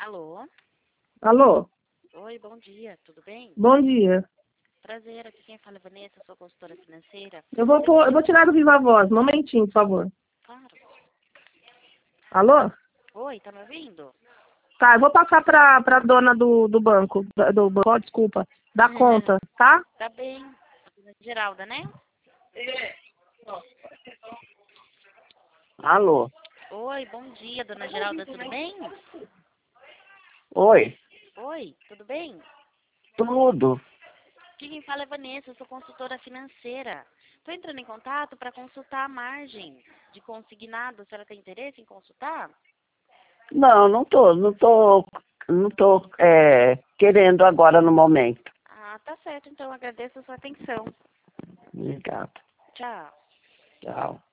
Alô? Alô? Oi, bom dia, tudo bem? Bom dia. Prazer, aqui quem fala é Vanessa, sou consultora financeira. Eu vou tirar do Viva Voz. Um momentinho, por favor. Claro. Alô? Oi, tá me ouvindo? Tá, eu vou passar pra dona do banco. Oh, desculpa. Da conta, tá? Tá bem. Geralda, né? Alô? Oi, bom dia, dona Geralda, tudo bem? Oi? Oi, tudo bem? Tudo? Aqui quem fala é Vanessa, sou consultora financeira. Tô entrando em contato para consultar a margem de consignado. A senhora tem interesse em consultar? Não, não tô querendo agora no momento. Ah, tá certo, então agradeço a sua atenção. Obrigado. Tchau. Tchau.